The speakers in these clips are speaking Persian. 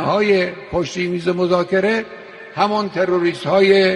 های پشت میز مذاکره همون تروریست های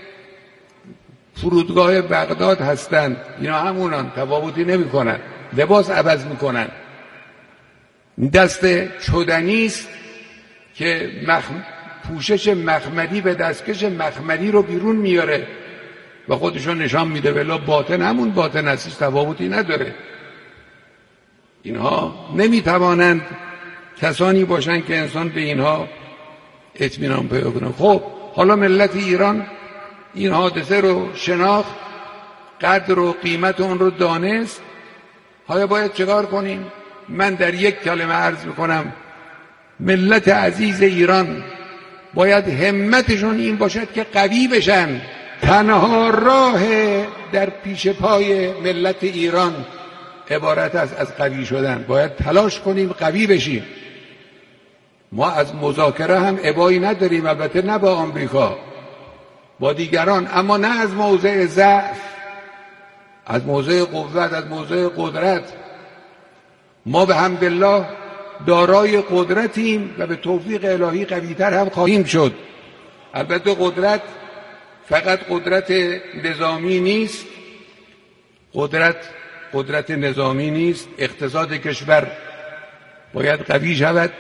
فرودگاه بغداد هستند. اینا همونان، تفاوتی نمی کنن، لباس عوض می کنن. دست چدنی است که پوشش مخملی به دستکش مخملی رو بیرون میاره و خودشون نشان میده، ولی باطن همون باطن است، تفاوتی نداره. اینها نمیتوانند کسانی باشند که انسان به اینها اطمینان پیدا کنه. خب حالا ملت ایران این حادثه رو شناخت، قدر و قیمت اون رو دانست. حالا باید چکار کنیم؟ من در یک کلمه عرض میکنم، ملت عزیز ایران باید همتشون این باشد که قوی بشن. تنها راه در پیش پای ملت ایران عبارت است از قوی شدن. باید تلاش کنیم قوی بشیم. ما از مذاکره هم ابایی نداریم، البته نه با آمریکا، با دیگران، اما نه از موضع ضعف، از موضع قوت، از موضع قدرت. ما به حمدالله دارای قدرتیم و به توفیق الهی قوی‌تر هم خواهیم شد. البته قدرت فقط قدرت نظامی نیست، قدرت نظامی نیست. اقتصاد کشور باید قوی شود،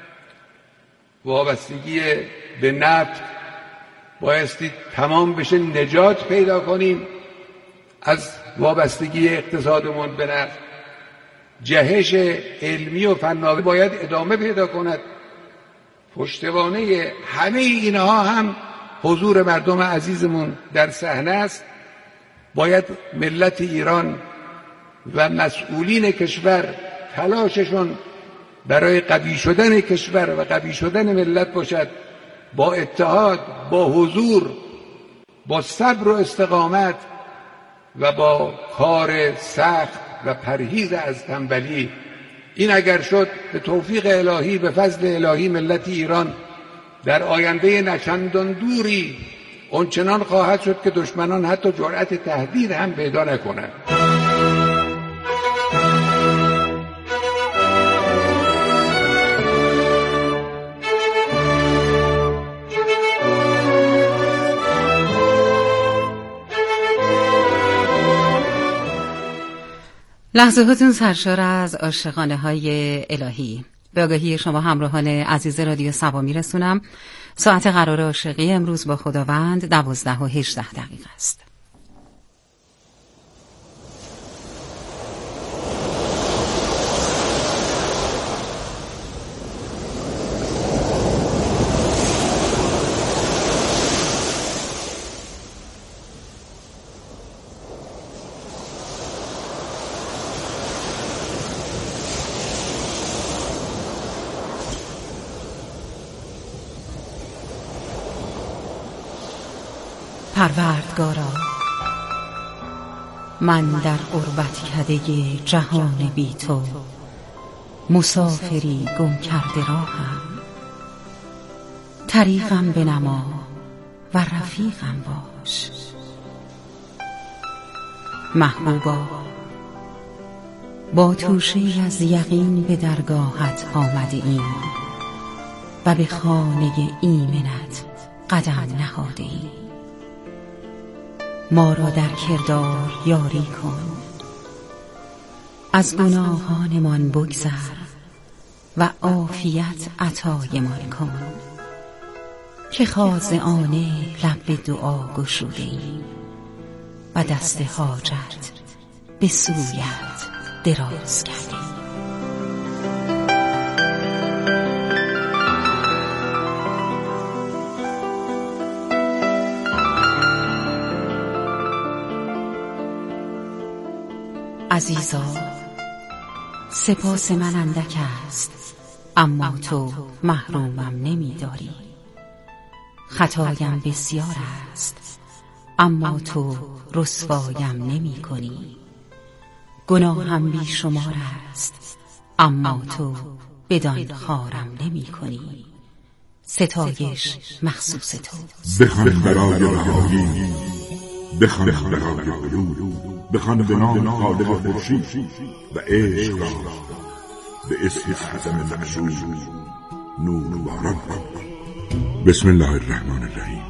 وابستگی به نفت بایستی تمام بشه، نجات پیدا کنیم از وابستگی اقتصادمون به نفت. جهش علمی و فناوری باید ادامه پیدا کند. پشتوانه همه اینها هم حضور مردم عزیزمون در صحنه است. باید ملت ایران و مسئولین کشور تلاششون برای قوی شدن کشور و قوی شدن ملت باشد، با اتحاد، با حضور، با صبر و استقامت و با کار سخت و پرهیز از تنبلی. این اگر شد به توفیق الهی، به فضل الهی، ملت ایران در آینده نچندان دوری اونچنان خواهد شد که دشمنان حتی جرأت تهدید هم پیدا نکنند. لحظاتون سرشار از عاشقانه های الهی. به آگاهی شما همراهان عزیز رادیو صبا میرسونم ساعت قرار عاشقی امروز با خداوند 12:18 است. پروردگارا، من در غربت کده جهان بی تو، مسافری گم کرده راهم. طریقم بنما و رفیقم باش. محبوبا، با توشه از یقین به درگاهت آمده ایم و به خانه ایمنت قدم نهاده ایم. ما را در کردار یاری کن، از گناهانمان بگذر و عافیت عطایمان کن، که خاضعانه لب به دعا گشوده ایم و دست حاجت به سویت دراز کردیم. عزیزا، سپاس من اندک است، اما تو محرومم نمی‌داری. خطایم بسیار است، اما تو رسوایم نمی‌کنی. گناهم بیشمار است، اما تو بدان خوارم نمی‌کنی. ستایش مخصوص تو. بخوان برای رهایی، بخوان برای علو، بخوان به نام خالق خورشید و عشق را، به اسم اعظم معشوق نور باران. بسم الله الرحمن الرحیم.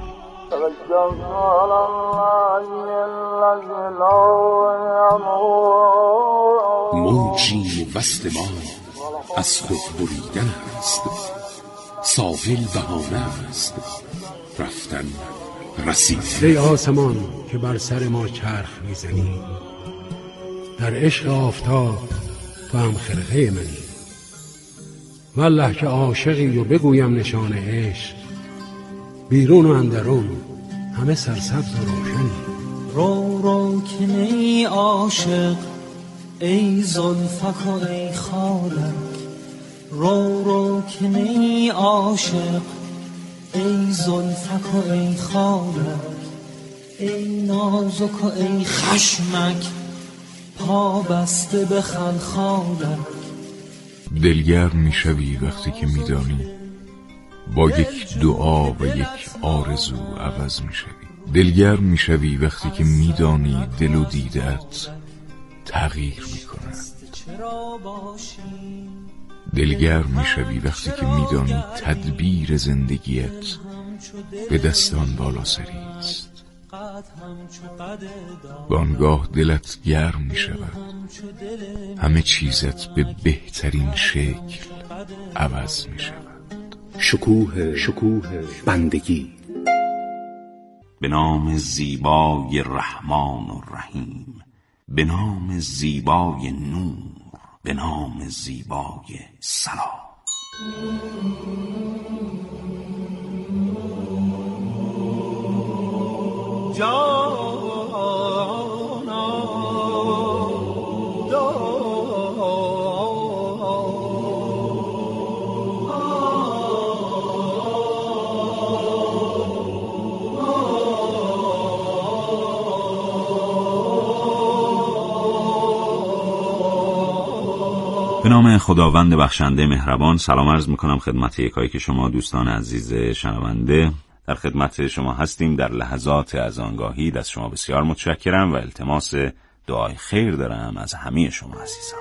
موجی وصل ما از خود بریدن است، ساحل بهانه است رفتن رسید. ای آسمان که بر سر ما چرخ میزنی، در عشق آفتاب تو هم خرقه منی. والله که عاشقی و بگویم نشان عشق، بیرون و اندرون همه سرسبز و روشنی. رو رو که نی عاشق ای زلفک و ای خالک، رو رو که نی عاشق ای زلفک و ای خالک، ای نازک و ای خشمک پا بسته به خلخالک. دلگرم میشوی وقتی که میدانی با یک دعا و یک آرزو عوض میشوی. دلگرم میشوی وقتی که میدانی دل و دیدت تغییر میکنند. دلگرم میشوی وقتی که میدانی تدبیر زندگیت به دستان بالا سری است. بانگاه دلت گرم میشود، همه چیزت به بهترین شکل عوض میشود. شکوه بندگی. به نام زیبای رحمان و رحیم، به نام زیبای نور، به نام زیبای سلام. به نام خداوند بخشنده مهربان. سلام عرض میکنم خدمت یکایی که شما دوستان عزیز شنونده. در خدمت شما هستیم در لحظات از آنگاهی. از شما بسیار متشکرم و التماس دعای خیر دارم از همه شما عزیزان.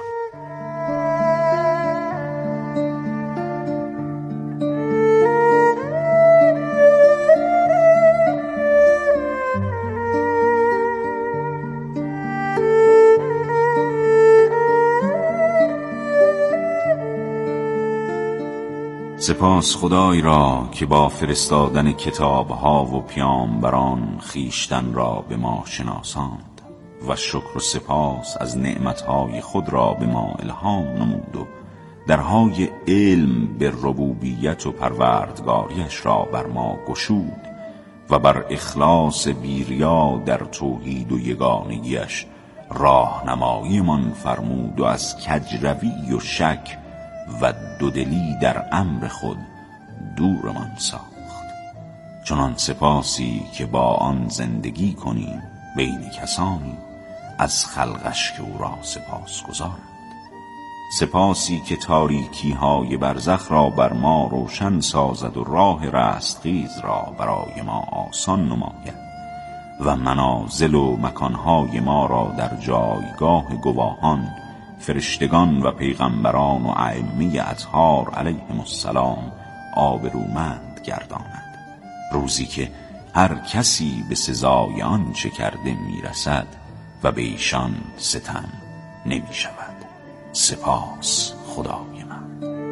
سپاس خدای را که با فرستادن کتابها و پیامبران خویشتن را به ما شناساند و شکر و سپاس از نعمتهای خود را به ما الهام نمود و درهای علم به ربوبیت و پروردگاریش را بر ما گشود و بر اخلاص بیریا در توحید و یگانگیش راهنمایی من فرمود و از کجروی و شک و دودلی در امر خود دورمان ساخت. چنان سپاسی که با آن زندگی کنیم بین کسانی از خلقش که او را سپاس گذارند. سپاسی که تاریکی های برزخ را بر ما روشن سازد و راه رستخیز را برای ما آسان نماید و منازل و مکانهای ما را در جایگاه گواهان، فرشتگان و پیغمبران و ائمه اطهار علیهم السلام آبرومند گرداند. روزی که هر کسی به سزای آن چه کرده میرسد و به ایشان ستم نمی شود. سپاس خدای من.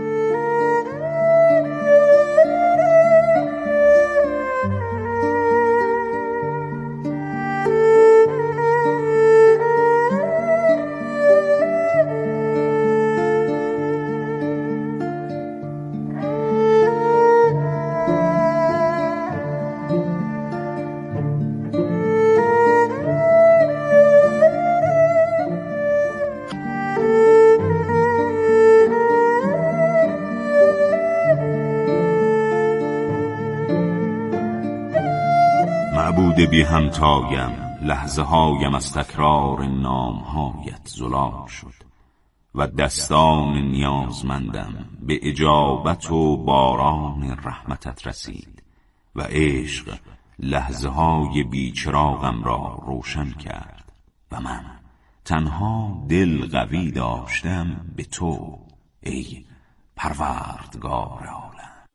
معبود بی همتایم، لحظه هایم از تکرار نامهایت زلال شد و دستان نیازمندم به اجابت و باران رحمتت رسید و عشق لحظه های بیچراغم را روشن کرد و من تنها دل قوی داشتم به تو ای پروردگار عالم.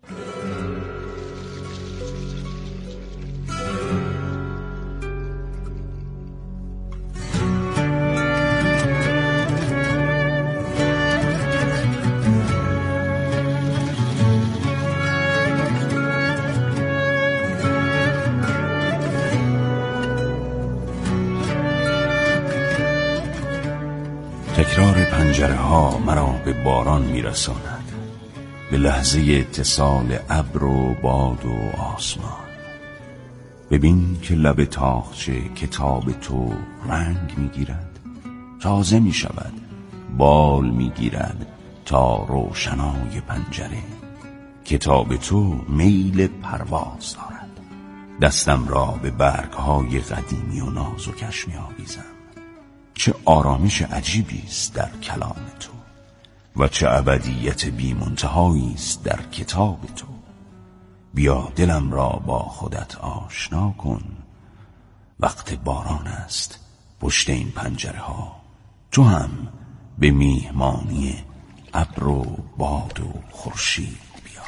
تکرار پنجره ها مرا به باران میرساند، به لحظه اتصال ابر و باد و آسمان. ببین که لب تاقچه کتاب تو رنگ میگیرد، تازه میشود، بال میگیرد تا روشنای پنجره. کتاب تو میل پرواز دارد، دستم را به برگهای قدیمی و نازکش میآویزم. چه آرامش عجیبی است در کلام تو و چه ابدیت بی منتهایی است در کتاب تو. بیا دلم را با خودت آشنا کن، وقت باران است پشت این پنجره ها. تو هم به میهمانی ابر و باد و خورشید بیا.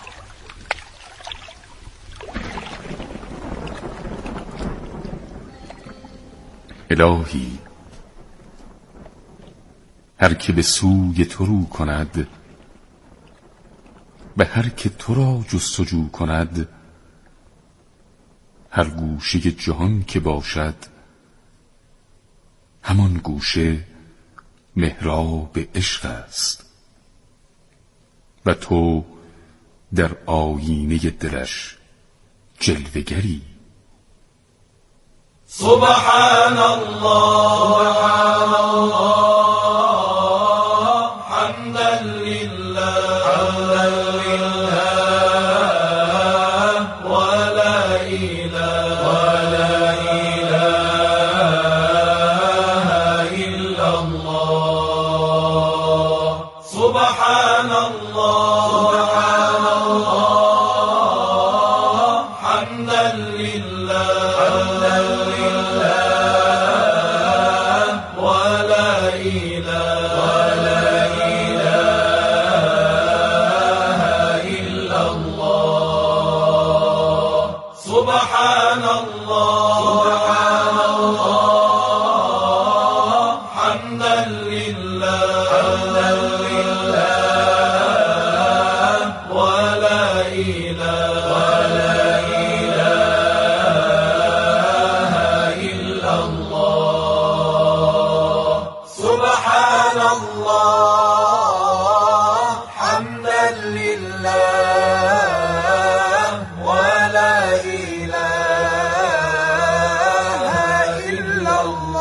الهی، هر که به سوی تو رو کند، به هر که تو را جستجو کند، هر گوشه جهان که باشد، همان گوشه محراب عشق است و تو در آیینه دلش جلوه‌گری. سبحان الله، سبحان الله، حمدا لله، حمدا لله، ولا إله، ولا إله إلا الله. سبحان الله، سبحان الله، حمدا لله، حمدا لله، ولا إله، ولا إله إلا الله. سبحان الله، سبحان الله، حمدا لله، حمدا لله، ولا إله، ولا إله إلا الله. سبحان الله، حمدا لله، ولا إله إلا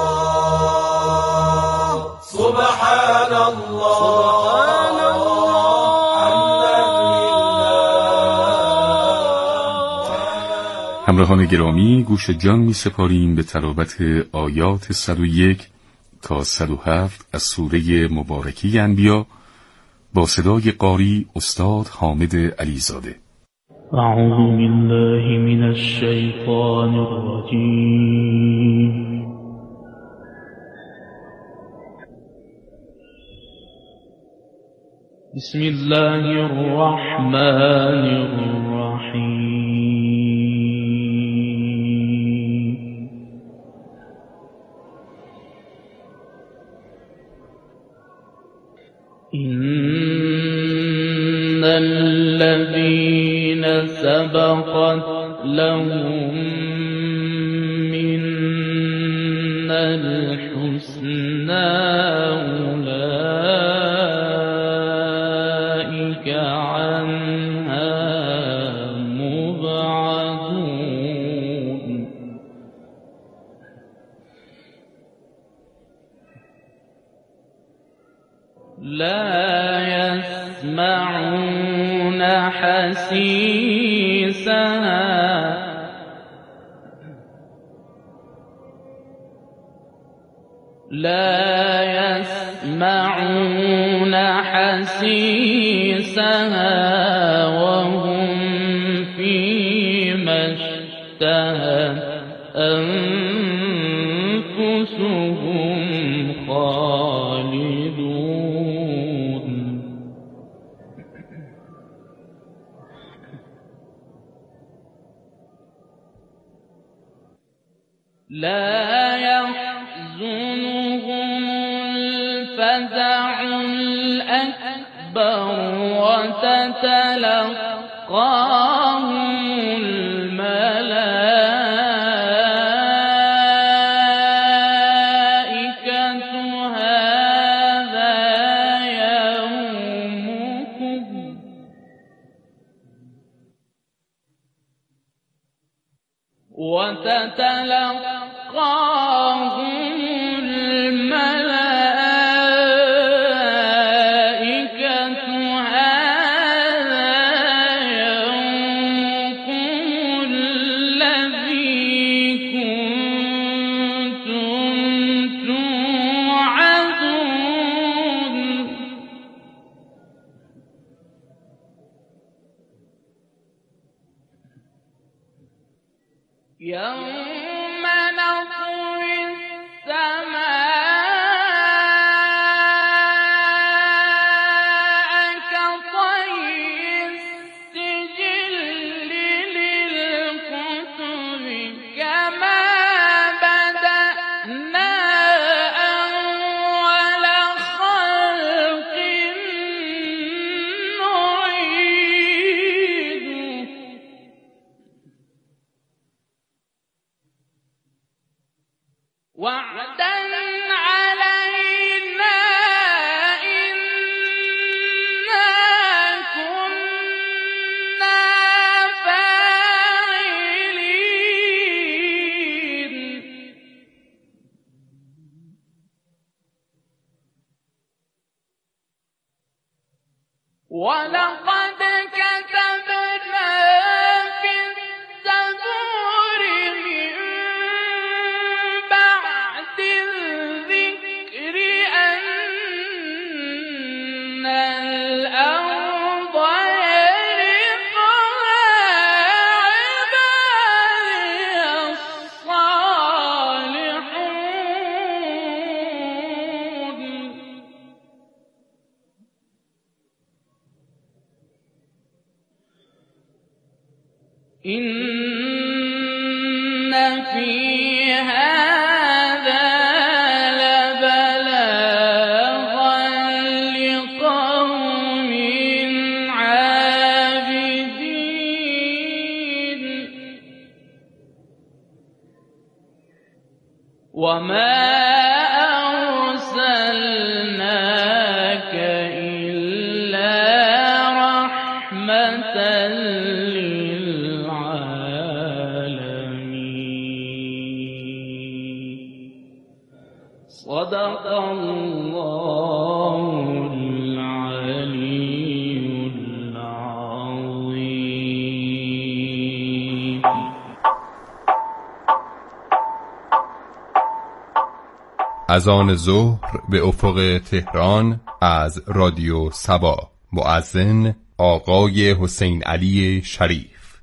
الله. سبحان الله، حمدا لله. همراهان گرامی، گوش جان می سپاریم به تلاوت آیات 101 تا 107 از سوره مبارکی انبیا با صدای قاری استاد حامد علیزاده. أعوذ بالله من الشيطان الرجيم. بسم الله الرحمن الرحيم. إن الذين سبقت لهم منا الحسنى أولئك عنها مبعدون. لا يسمعون حسيسها وهم فيما اشتهت أنفسهم خالدون. لا يحزنهم الفزع الأكبر وتتلقاهم الملائكة هذا يومكم وتتلقاهم الملائكة هذا يومكم الذي كنتم توعدون يوم نطوي السماء كطي السجل للكتب كما بدأنا أول خلق نعيده وعدا علينا إنا كنا فاعلين ولقد كتبنا في الزبور من بعد الذكر أن الأرض يرثها عبادي الصالحون إن في هذا لبلاغا لقوم عابدين وما أرسلناك إلا رحمة صدق الله العلي العظيم. اذان ظهر به افق تهران از رادیو سبا. مؤذن آقای حسین علی شریف.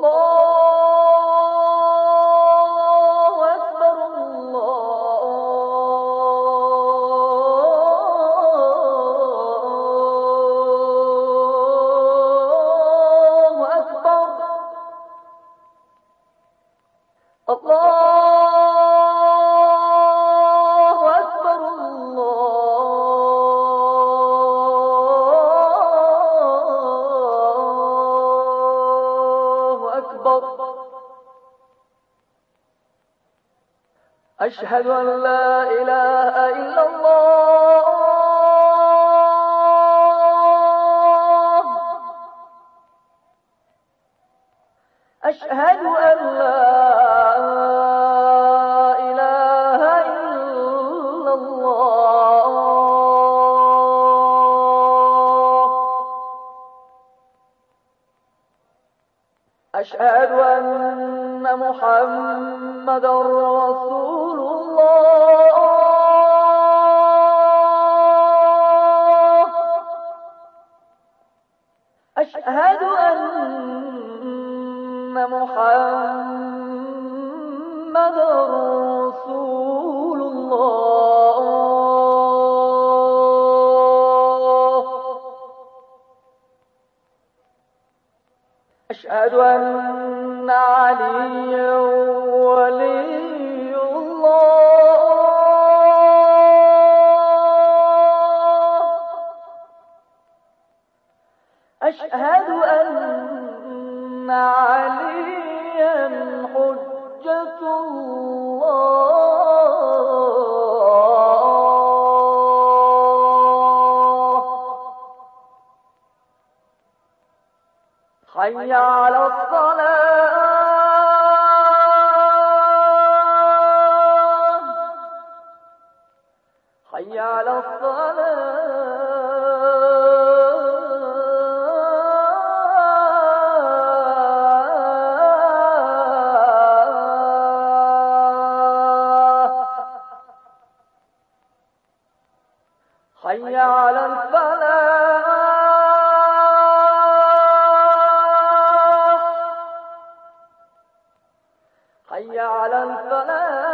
أشهد أن لا إله إلا الله أشهد أن لا إله إلا الله أشهد أن محمدا رسول الله أشهد أن محمدا رسول الله أشهد أن عليا ولي أشهد أن عليا حجة الله حي على الصلاة حي على الصلاة حي على الفلاح حي على الفلاح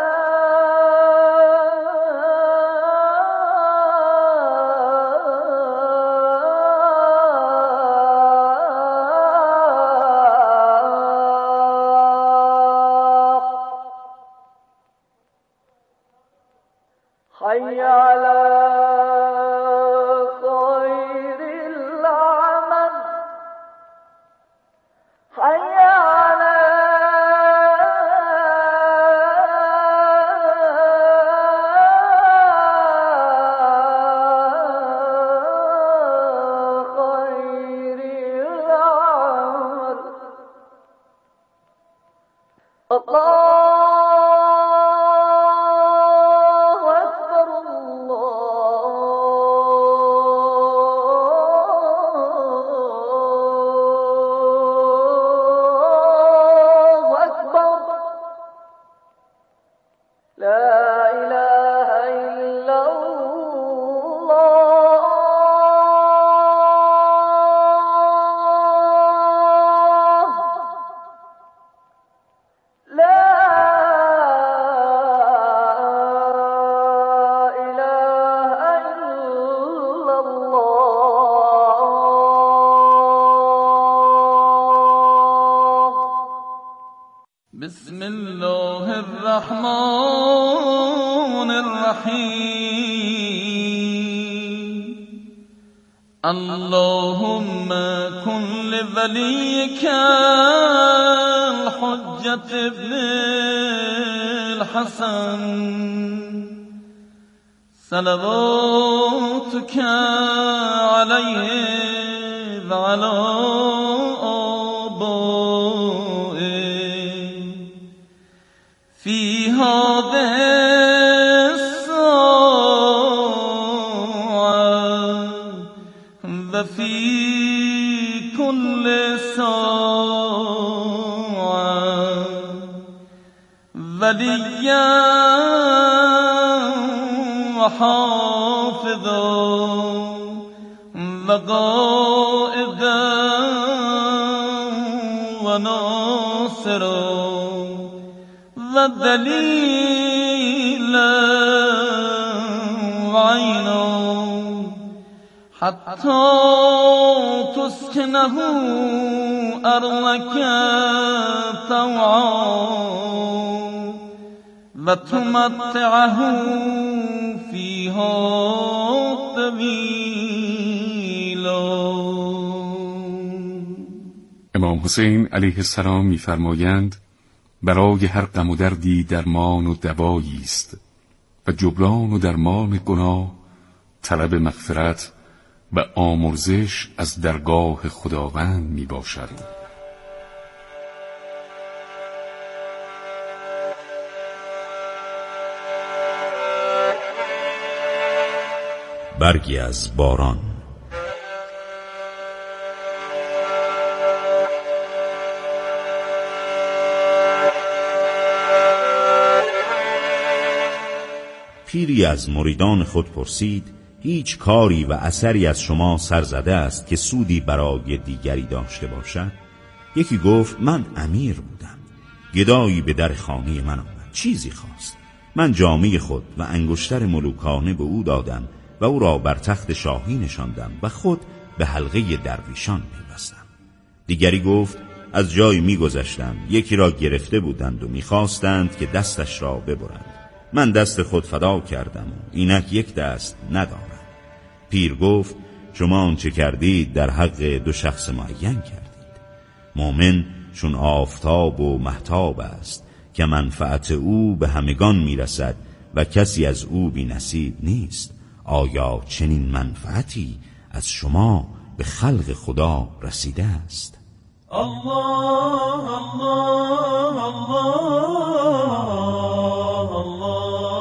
حي على خير العمل حي على خير العمل الله بسم الله الرحمن الرحيم اللهم كن لوليك الحجة ابن الحسن صلواتك عليه وعلى في هذه الساعة وفي كل ساعة وليا وحافظا وقائدا وناصرا والدليل وعينا حتى تسكنه أرضك طوعا وتمتعه فيها طويلا. امام حسین علیه السلام می‌فرمایند برای هر غم و دردی درمان و دوایی است و جبران و درمان گناه طلب مغفرت و آمرزش از درگاه خداوند می باشد. برگی از باران. پیری از مریدان خود پرسید هیچ کاری و اثری از شما سر زده است که سودی برای دیگری داشته باشد؟ یکی گفت من امیر بودم، گدایی به در خانه من آمد، چیزی خواست، من جامه خود و انگشتر ملوکانه به او دادم و او را بر تخت شاهی نشاندم و خود به حلقه درویشان پیوستم. دیگری گفت از جایی میگذشتم، یکی را گرفته بودند و میخواستند که دستش را ببرند، من دست خود فدا کردم و اینک یک دست ندارم. پیر گفت شما آنچه کردید در حق دو شخص معین کردید. مؤمن چون آفتاب و مهتاب است که منفعت او به همگان میرسد و کسی از او بی نصیب نیست. آیا چنین منفعتی از شما به خلق خدا رسیده است؟ الله الله الله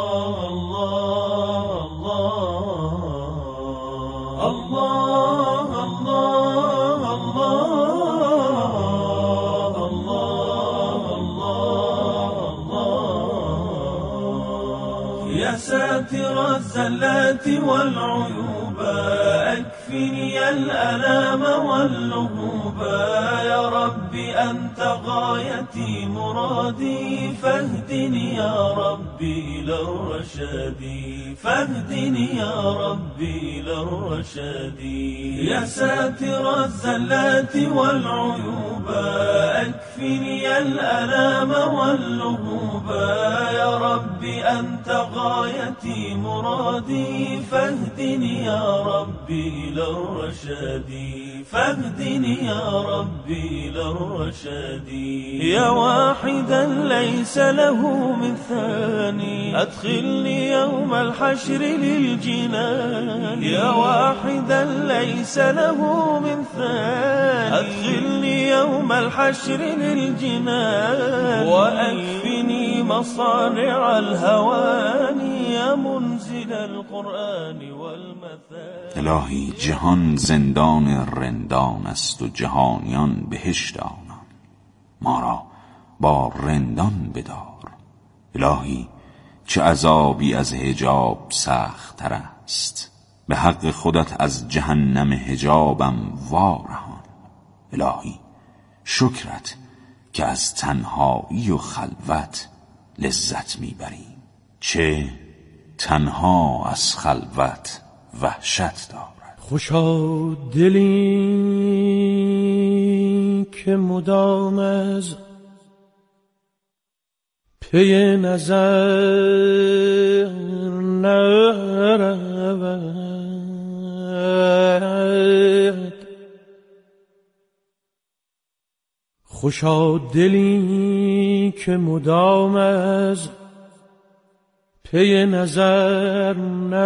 ساتر الزلات والعيوب أكفني الألام واللهوب يا رب أنت غايتي مرادي فاهدني يا ربي إلى الرشاد فاهدني يا ربي إلى الرشاد يا ساتر الزلات والعيوب أكفني الألام واللهوب يا رب أنت غايتي مرادي فاهدني يا ربي إلى الرشاد فاهدني يا ربي إلى الرشاد يا واحدا ليس له من ثاني أدخلني يوم الحشر للجنان يا واحدا ليس له من ثاني أدخلني يوم الحشر للجنان وأكفني مصارع الهواني يا منزل القرآن والمثاني. الهی جهان زندان رندان است و جهانیان بهشت آنان، ما را با رندان بدار. الهی چه عذابی از حجاب سخت تر است، به حق خودت از جهنم حجابم وارهان. الهی شکرت که از تنهایی و خلوت لذت میبریم، چه تنها از خلوت وحشت دارد. خوشا دلی که مدام از پی نظر نرود، خوشا دلی که مدام از پی نظر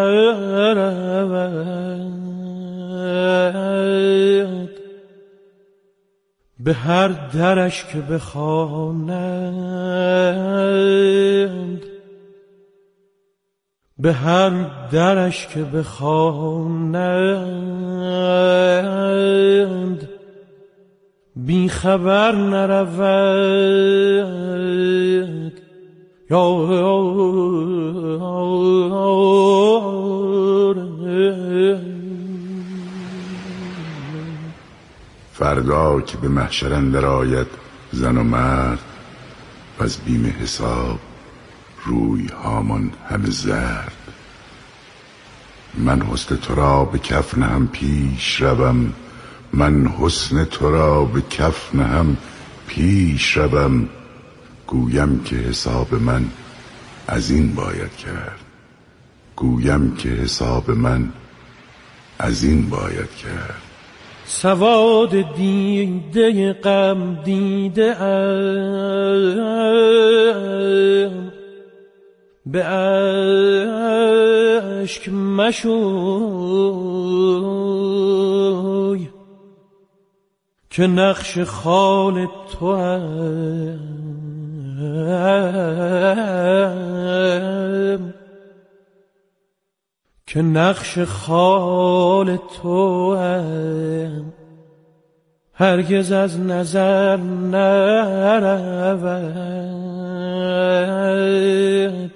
نرود، به هر درش که بخوانند، به هر درش که بخوانند بی خبر نرود. فردا که به محشر اندر آید زن و مرد، و از بیم حساب روی هامان همه زرد. من حسن تو را به کف نهم پیش روم، من حسن تو را به کف نهم پیش روم. گویم که حساب من از این باید کرد، گویم که حساب من از این باید کرد. سواد دیده غم دیده ام، به اشک مشوی که نقش خال تو هم، که نقش خال تو هم هرگز از نظر نرود.